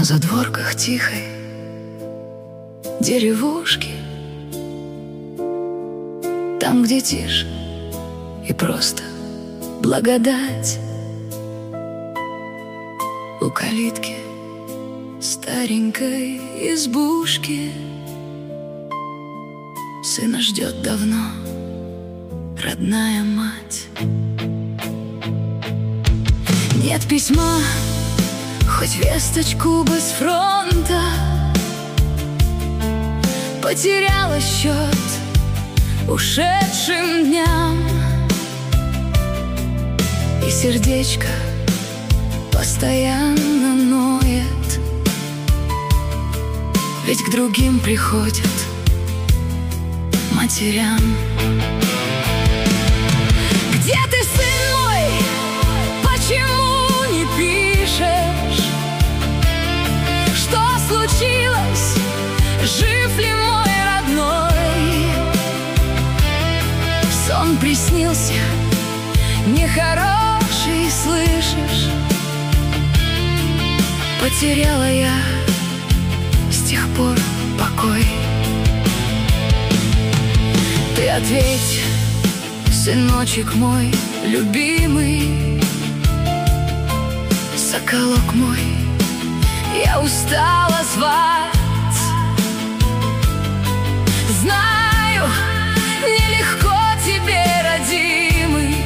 На задворках тихой деревушки, там, где тишь и просто благодать. У калитки старенькой избушки сына ждет давно родная мать. Нет письма, хоть весточку бы с фронта, потеряла счет ушедшим дням, и сердечко постоянно ноет, ведь к другим приходят матерям. Где ты, сын мой? Почему не пишешь? Что случилось? Жив ли мой родной? Сон приснился нехороший, слышишь? Потеряла я с тех пор покой. Ты ответь, сыночек мой любимый, соколок мой, я устала звать. Знаю, нелегко тебе, родимый,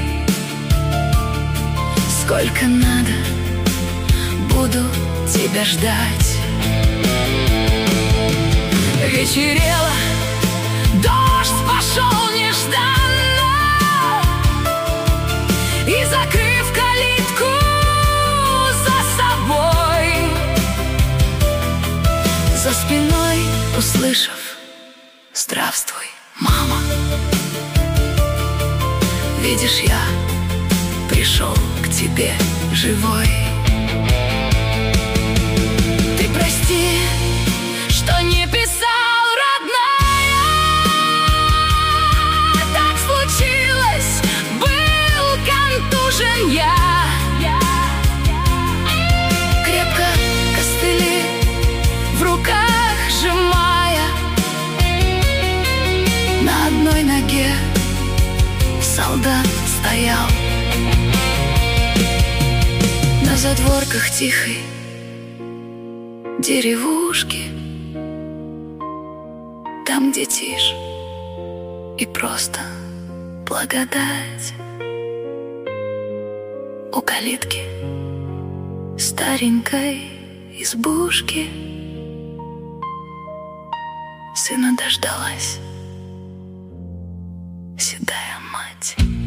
сколько надо, буду тебя ждать. Вечерело, дождь пошел нежданно, и, закрыв калитку за собой, за спиной услышав: здравствуй, мама. Видишь, я пришел к тебе живой. Ты прости, что не писал, родная, так случилось, был контужен я. Крепко костыли в руках сжимая, на одной ноге солдат стоял. На задворках тихой деревушки, там, где тишь и просто благодать. У калитки старенькой избушки сына дождалась седая мать.